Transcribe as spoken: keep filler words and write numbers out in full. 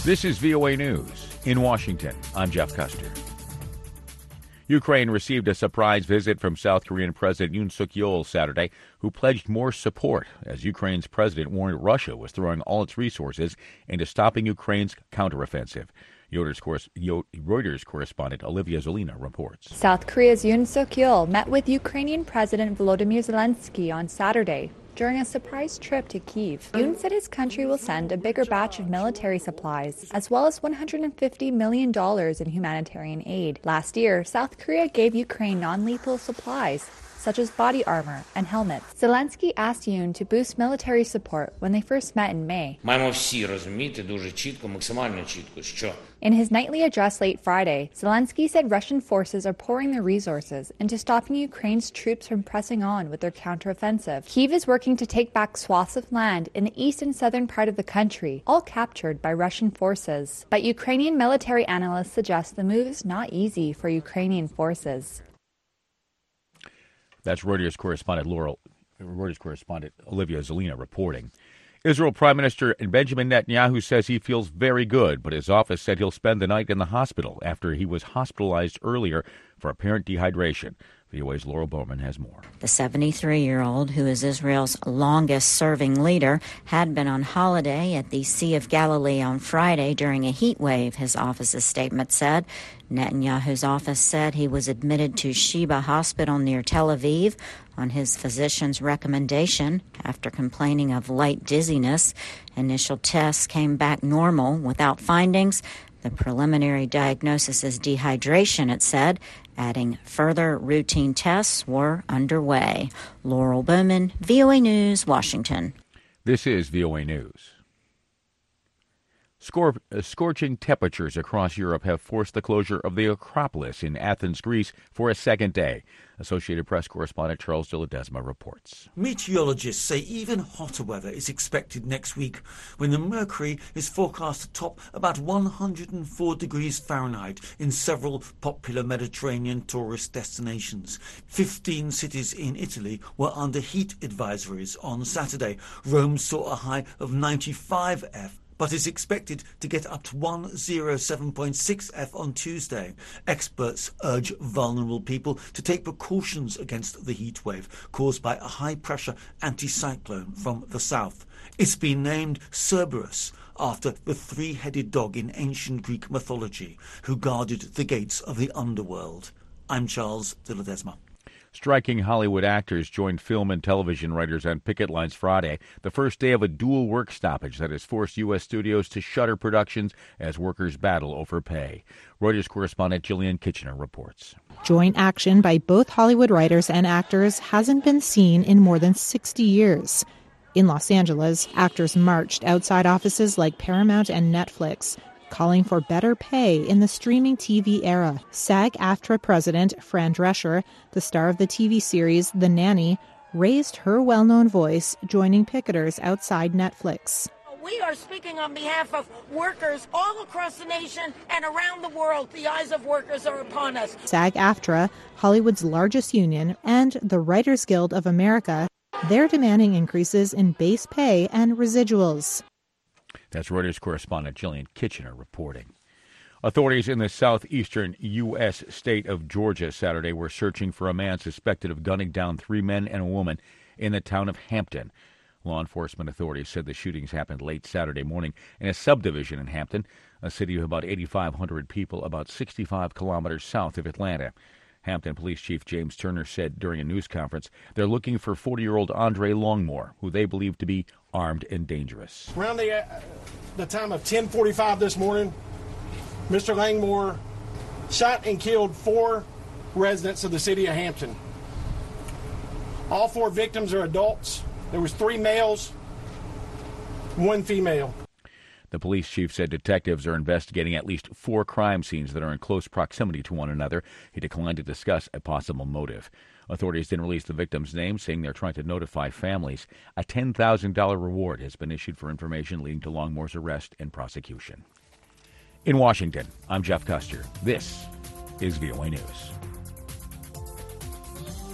This is V O A News. In Washington, I'm Jeff Custer. Ukraine received a surprise visit from South Korean President Yoon Suk-yeol Saturday, who pledged more support as Ukraine's president warned Russia was throwing all its resources into stopping Ukraine's counteroffensive. Reuters correspondent Olivia Zolina reports. South Korea's Yoon Suk-yeol met with Ukrainian President Volodymyr Zelensky on Saturday during a surprise trip to Kyiv. Yoon said his country will send a bigger batch of military supplies, as well as one hundred fifty million dollars in humanitarian aid. Last year, South Korea gave Ukraine non-lethal supplies, such as body armor and helmets. Zelensky asked Yoon to boost military support when they first met in May. In his nightly address late Friday, Zelensky said Russian forces are pouring their resources into stopping Ukraine's troops from pressing on with their counteroffensive. Kyiv is working to take back swaths of land in the east and southern part of the country, all captured by Russian forces. But Ukrainian military analysts suggest the move is not easy for Ukrainian forces. That's Reuters correspondent Laurel, Reuters correspondent Olivia Zolina reporting. Israel Prime Minister Benjamin Netanyahu says he feels very good, but his office said he'll spend the night in the hospital after he was hospitalized earlier for apparent dehydration. V O A's Laurel Bowman has more. The seventy-three-year-old, who is Israel's longest-serving leader, had been on holiday at the Sea of Galilee on Friday during a heat wave, his office's statement said. Netanyahu's office said he was admitted to Sheba Hospital near Tel Aviv on his physician's recommendation after complaining of light dizziness. Initial tests came back normal without findings. The preliminary diagnosis is dehydration, it said. Adding further routine tests were underway. Laurel Bowman, V O A News, Washington. This is V O A News. Scor- uh, scorching temperatures across Europe have forced the closure of the Acropolis in Athens, Greece, for a second day. Associated Press correspondent Charles de Ledesma reports. Meteorologists say even hotter weather is expected next week, when the mercury is forecast to top about one hundred four degrees Fahrenheit in several popular Mediterranean tourist destinations. Fifteen cities in Italy were under heat advisories on Saturday. Rome saw a high of ninety-five F, but is expected to get up to one hundred seven point six F on Tuesday. Experts urge vulnerable people to take precautions against the heat wave caused by a high-pressure anticyclone from the south. It's been named Cerberus, after the three-headed dog in ancient Greek mythology who guarded the gates of the underworld. I'm Charles de Ledesma. Striking Hollywood actors joined film and television writers on picket lines Friday, the first day of a dual work stoppage that has forced U S studios to shutter productions as workers battle over pay. Reuters correspondent Jillian Kitchener reports. Joint action by both Hollywood writers and actors hasn't been seen in more than sixty years. In Los Angeles, actors marched outside offices like Paramount and Netflix, calling for better pay in the streaming T V era. SAG-AFTRA president Fran Drescher, the star of the T V series The Nanny, raised her well-known voice, joining picketers outside Netflix. We are speaking on behalf of workers all across the nation and around the world. The eyes of workers are upon us. SAG-AFTRA, Hollywood's largest union, and the Writers Guild of America, they're demanding increases in base pay and residuals. That's Reuters correspondent Jillian Kitchener reporting. Authorities in the southeastern U S state of Georgia Saturday were searching for a man suspected of gunning down three men and a woman in the town of Hampton. Law enforcement authorities said the shootings happened late Saturday morning in a subdivision in Hampton, a city of about eighty-five hundred people about sixty-five kilometers south of Atlanta. Hampton Police Chief James Turner said during a news conference they're looking for forty-year-old Andre Longmore, who they believe to be armed and dangerous. Around the, uh, the time of ten forty-five this morning, Mister Langmore shot and killed four residents of the city of Hampton. All four victims are adults. There was three males, one female. The police chief said detectives are investigating at least four crime scenes that are in close proximity to one another. He declined to discuss a possible motive. Authorities didn't release the victim's name, saying they're trying to notify families. A ten thousand dollars reward has been issued for information leading to Longmore's arrest and prosecution. In Washington, I'm Jeff Custer. This is V O A News.